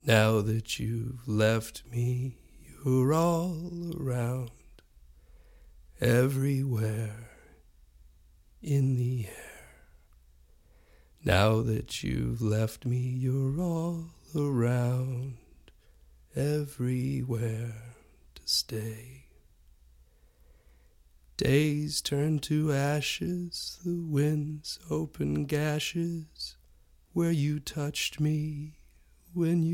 Now that you've left me, you're all around, everywhere in the air. Now that you've left me, you're all around, everywhere to stay. Days turn to ashes, the winds open gashes where you touched me when you